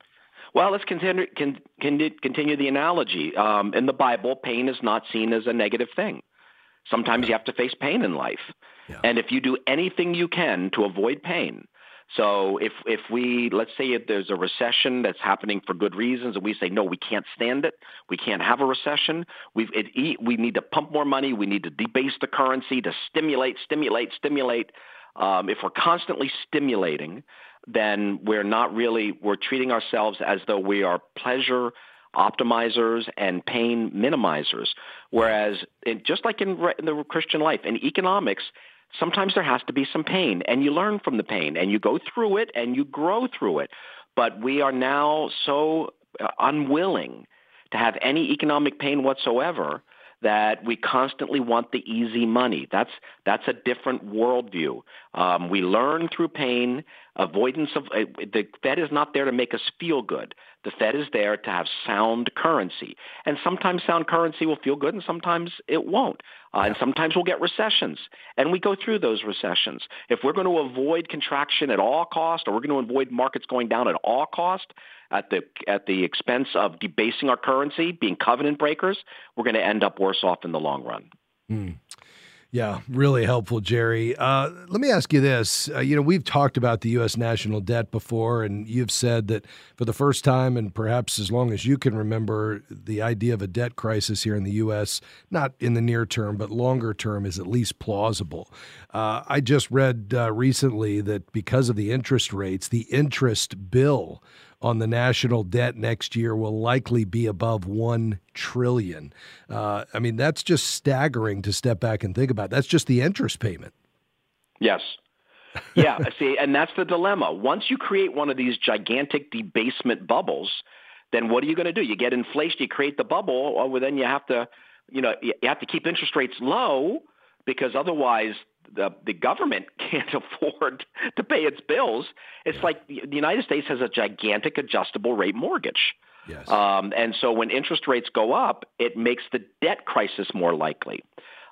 Well, let's continue, can, can, continue the analogy. Um, in the Bible, pain is not seen as a negative thing. Sometimes you have to face pain in life. Yeah. And if you do anything you can to avoid pain, so if if we, let's say if there's a recession that's happening for good reasons, and we say, no, we can't stand it, we can't have a recession, We've, it, we need to pump more money, we need to debase the currency to stimulate, stimulate, stimulate. Um, if we're constantly stimulating, then we're not really, we're treating ourselves as though we are pleasure optimizers and pain minimizers. Whereas in, just like in, in the Christian life, in economics, sometimes there has to be some pain, and you learn from the pain, and you go through it, and you grow through it. But we are now so uh, unwilling to have any economic pain whatsoever that we constantly want the easy money. That's that's a different worldview. Um, we learn through pain. Avoidance of uh, the Fed is not there to make us feel good. The Fed is there to have sound currency. And sometimes sound currency will feel good and sometimes it won't. Uh, and sometimes we'll get recessions. And we go through those recessions. If we're going to avoid contraction at all cost, or we're going to avoid markets going down at all cost at the at the expense of debasing our currency, being covenant breakers, we're going to end up worse off in the long run. Mm. Yeah, really helpful, Jerry. Uh, let me ask you this. Uh, you know, we've talked about the U S national debt before, and you've said that for the first time, and perhaps as long as you can remember, the idea of a debt crisis here in the U S, not in the near term, but longer term, is at least plausible. Uh, I just read uh, recently that because of the interest rates, the interest bill on the national debt next year will likely be above one trillion dollars. Uh, I mean, that's just staggering to step back and think about. That's just the interest payment. Yes. Yeah, see, and that's the dilemma. Once you create one of these gigantic debasement bubbles, then what are you going to do? You get inflation, you create the bubble, well, then you have to, you know, you have to keep interest rates low because otherwise the the government can't afford to pay its bills. It's yeah. like the, the United States has a gigantic adjustable rate mortgage. Yes. Um, and so when interest rates go up, it makes the debt crisis more likely.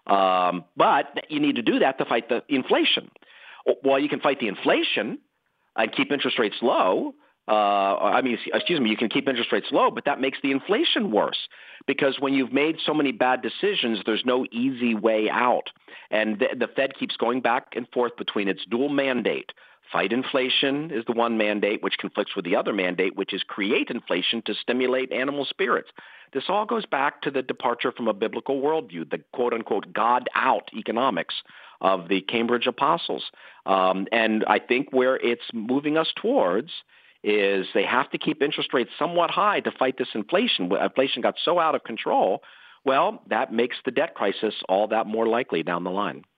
Um, but you need to do that to fight the inflation. Well, you can fight the inflation and keep interest rates low. Uh, I mean, excuse me, you can keep interest rates low, but that makes the inflation worse because when you've made so many bad decisions, there's no easy way out. And the, the Fed keeps going back and forth between its dual mandate. Fight inflation is the one mandate, which conflicts with the other mandate, which is create inflation to stimulate animal spirits. This all goes back to the departure from a biblical worldview, the quote-unquote God-out economics of the Cambridge Apostles. Um, and I think where it's moving us towards is they have to keep interest rates somewhat high to fight this inflation. Inflation got so out of control, well, that makes the debt crisis all that more likely down the line.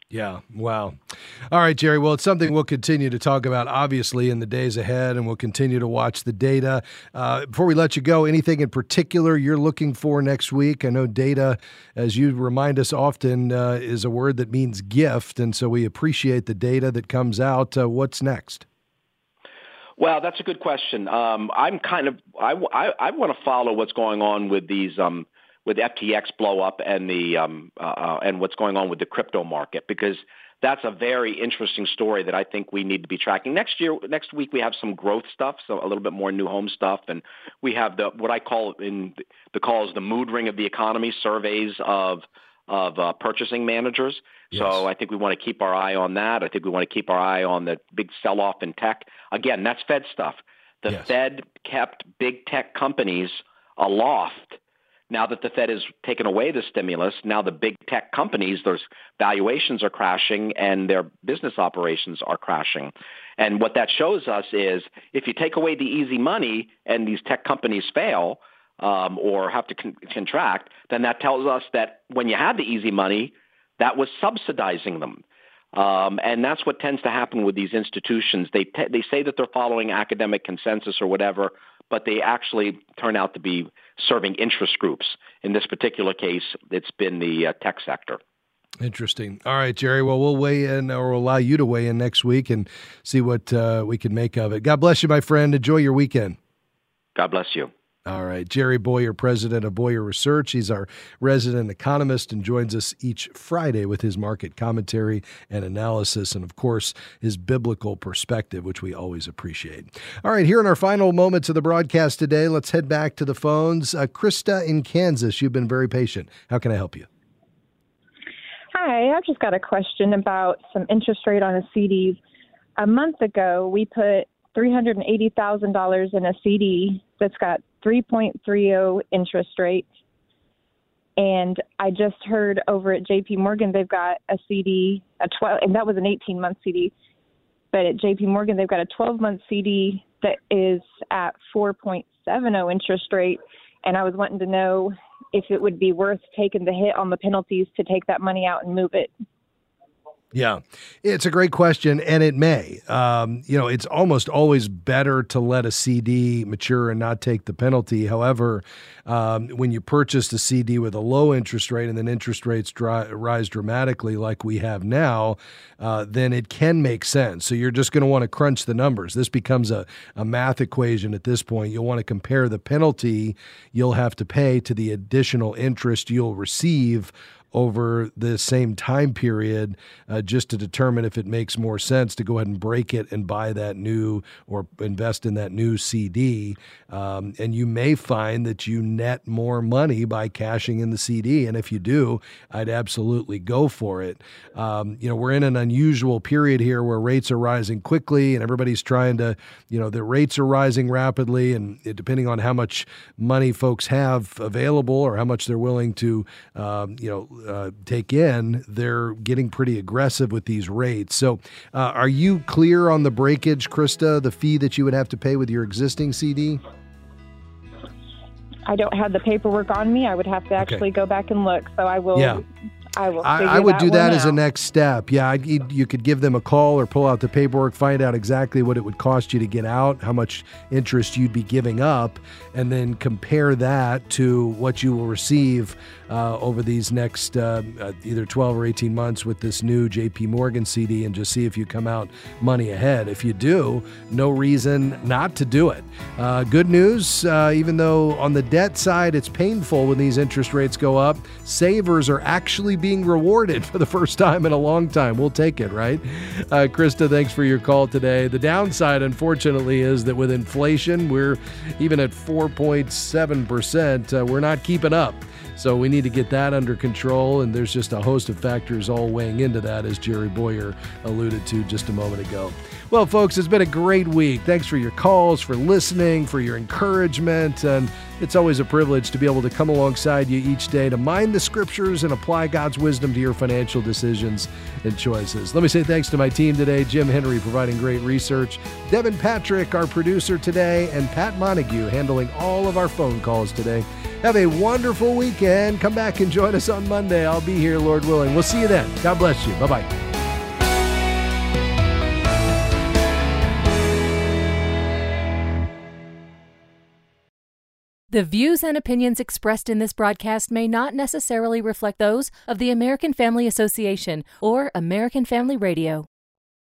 Yeah. Wow. All right, Jerry. Well, it's something we'll continue to talk about, obviously, in the days ahead, and we'll continue to watch the data. Uh, before we let you go, anything in particular you're looking for next week? I know data, as you remind us often, uh, is a word that means gift, and so we appreciate the data that comes out. Uh, what's next? Well, that's a good question. Um, I'm kind of I, I, I want to follow what's going on with these um, with F T X blow up and the um, uh, and what's going on with the crypto market, because that's a very interesting story that I think we need to be tracking. Next year, next week we have some growth stuff, so a little bit more new home stuff, and we have the what I call in the calls the mood ring of the economy, surveys of of uh, purchasing managers. Yes. So I think we want to keep our eye on that. I think we want to keep our eye on the big sell-off in tech. Again, that's Fed stuff. The yes. Fed kept big tech companies aloft. Now that the Fed has taken away the stimulus, now the big tech companies, their valuations are crashing and their business operations are crashing. And what that shows us is if you take away the easy money and these tech companies fail um, or have to con- contract, then that tells us that when you had the easy money, that was subsidizing them. Um, and that's what tends to happen with these institutions. They te- they say that they're following academic consensus or whatever, but they actually turn out to be serving interest groups. In this particular case, it's been the uh, tech sector. Interesting. All right, Jerry. Well, we'll weigh in, or we'll allow you to weigh in next week and see what uh, we can make of it. God bless you, my friend. Enjoy your weekend. God bless you. All right. Jerry Bowyer, president of Bowyer Research. He's our resident economist and joins us each Friday with his market commentary and analysis and, of course, his biblical perspective, which we always appreciate. All right. Here in our final moments of the broadcast today, let's head back to the phones. Uh, Krista in Kansas, you've been very patient. How can I help you? Hi. I've just got a question about some interest rate on a C D. A month ago, we put three hundred eighty thousand dollars in a C D that's got three point three zero interest rate. And I just heard over at J P Morgan, they've got a C D, a twelve, and that was an eighteen month C D. But at J P Morgan, they've got a twelve month C D that is at four point seven zero interest rate. And I was wanting to know if it would be worth taking the hit on the penalties to take that money out and move it. Yeah, it's a great question, and it may. Um, you know, it's almost always better to let a C D mature and not take the penalty. However, um, when you purchase a C D with a low interest rate and then interest rates dry, rise dramatically like we have now, uh, then it can make sense. So you're just going to want to crunch the numbers. This becomes a, a math equation at this point. You'll want to compare the penalty you'll have to pay to the additional interest you'll receive over the same time period, uh, just to determine if it makes more sense to go ahead and break it and buy that new or invest in that new C D. Um, and you may find that you net more money by cashing in the C D. And if you do, I'd absolutely go for it. Um, you know, we're in an unusual period here where rates are rising quickly and everybody's trying to, you know, the rates are rising rapidly. And it, depending on how much money folks have available or how much they're willing to, um, you know, Uh, take in, they're getting pretty aggressive with these rates. So uh, are you clear on the breakage, Krista, the fee that you would have to pay with your existing C D? I don't have the paperwork on me. I would have to actually okay. go back and look. So I will. Yeah. I will. I, I would that do that out. as a next step. Yeah, I, you could give them a call or pull out the paperwork, find out exactly what it would cost you to get out, how much interest you'd be giving up, and then compare that to what you will receive uh, over these next uh, uh, either twelve or eighteen months with this new J P Morgan C D, and just see if you come out money ahead. If you do, no reason not to do it. Uh, good news, uh, even though on the debt side it's painful when these interest rates go up, savers are actually being rewarded for the first time in a long time. We'll take it, right? Uh, Krista, thanks for your call today. The downside, unfortunately, is that with inflation, we're even at four point seven percent. Uh, we're not keeping up. So we need to get that under control, and there's just a host of factors all weighing into that, as Jerry Bowyer alluded to just a moment ago. Well, folks, it's been a great week. Thanks for your calls, for listening, for your encouragement, and it's always a privilege to be able to come alongside you each day to mine the scriptures and apply God's wisdom to your financial decisions and choices. Let me say thanks to my team today, Jim Henry providing great research, Devin Patrick, our producer today, and Pat Montague handling all of our phone calls today. Have a wonderful weekend. Come back and join us on Monday. I'll be here, Lord willing. We'll see you then. God bless you. Bye-bye. The views and opinions expressed in this broadcast may not necessarily reflect those of the American Family Association or American Family Radio.